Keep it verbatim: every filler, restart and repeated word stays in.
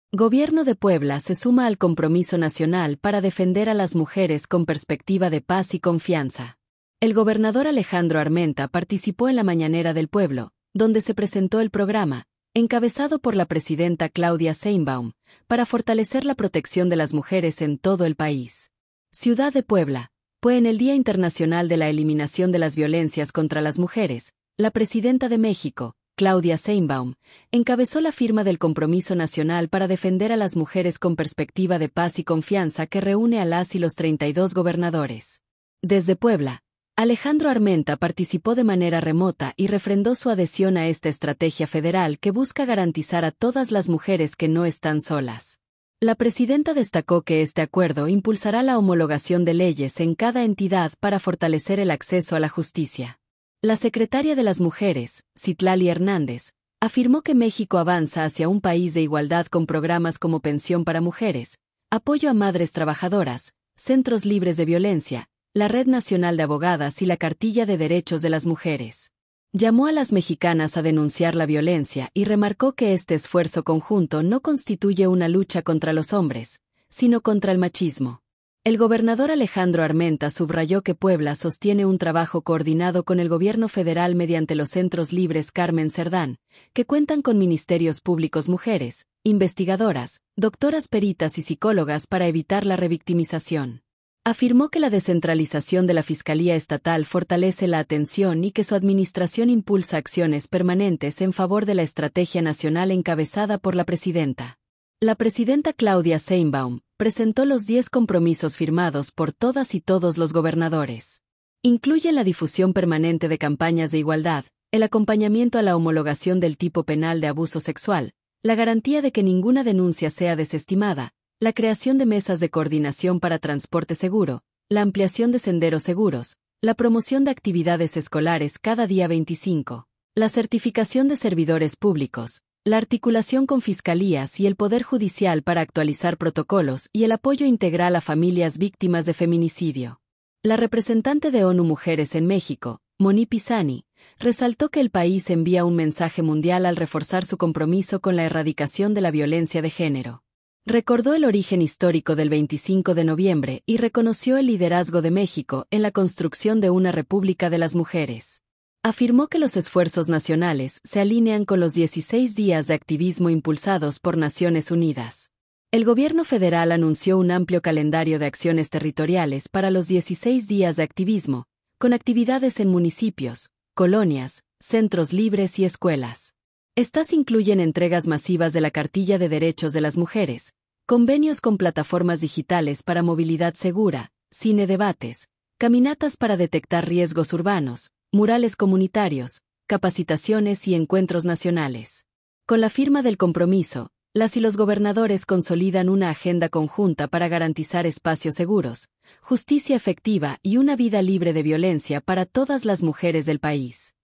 Gobierno de Puebla se suma al compromiso nacional para defender a las mujeres con perspectiva de paz y confianza. El gobernador Alejandro Armenta participó en la Mañanera del Pueblo, donde se presentó el programa, encabezado por la presidenta Claudia Sheinbaum, para fortalecer la protección de las mujeres en todo el país. Ciudad de Puebla, pues en el Día Internacional de la Eliminación de las Violencias contra las Mujeres, la presidenta de México, Claudia Sheinbaum, encabezó la firma del Compromiso Nacional para defender a las mujeres con perspectiva de paz y confianza que reúne a las y los treinta y dos gobernadores. Desde Puebla, Alejandro Armenta participó de manera remota y refrendó su adhesión a esta estrategia federal que busca garantizar a todas las mujeres que no están solas. La presidenta destacó que este acuerdo impulsará la homologación de leyes en cada entidad para fortalecer el acceso a la justicia. La secretaria de las Mujeres, Citlali Hernández, afirmó que México avanza hacia un país de igualdad con programas como pensión para mujeres, apoyo a madres trabajadoras, centros libres de violencia, la Red Nacional de Abogadas y la Cartilla de Derechos de las Mujeres. Llamó a las mexicanas a denunciar la violencia y remarcó que este esfuerzo conjunto no constituye una lucha contra los hombres, sino contra el machismo. El gobernador Alejandro Armenta subrayó que Puebla sostiene un trabajo coordinado con el gobierno federal mediante los Centros Libres Carmen Cerdán, que cuentan con ministerios públicos mujeres, investigadoras, doctoras peritas y psicólogas para evitar la revictimización. Afirmó que la descentralización de la Fiscalía Estatal fortalece la atención y que su administración impulsa acciones permanentes en favor de la estrategia nacional encabezada por la presidenta. La presidenta Claudia Sheinbaum presentó los diez compromisos firmados por todas y todos los gobernadores. Incluyen la difusión permanente de campañas de igualdad, el acompañamiento a la homologación del tipo penal de abuso sexual, la garantía de que ninguna denuncia sea desestimada, la creación de mesas de coordinación para transporte seguro, la ampliación de senderos seguros, la promoción de actividades escolares cada día veinticinco, la certificación de servidores públicos, la articulación con fiscalías y el Poder Judicial para actualizar protocolos y el apoyo integral a familias víctimas de feminicidio. La representante de ONU Mujeres en México, Moni Pisani, resaltó que el país envía un mensaje mundial al reforzar su compromiso con la erradicación de la violencia de género. Recordó el origen histórico del veinticinco de noviembre y reconoció el liderazgo de México en la construcción de una República de las Mujeres. Afirmó que los esfuerzos nacionales se alinean con los dieciséis días de activismo impulsados por Naciones Unidas. El gobierno federal anunció un amplio calendario de acciones territoriales para los dieciséis días de activismo, con actividades en municipios, colonias, centros libres y escuelas. Estas incluyen entregas masivas de la Cartilla de Derechos de las Mujeres, convenios con plataformas digitales para movilidad segura, cine debates, caminatas para detectar riesgos urbanos, murales comunitarios, capacitaciones y encuentros nacionales. Con la firma del compromiso, las y los gobernadores consolidan una agenda conjunta para garantizar espacios seguros, justicia efectiva y una vida libre de violencia para todas las mujeres del país.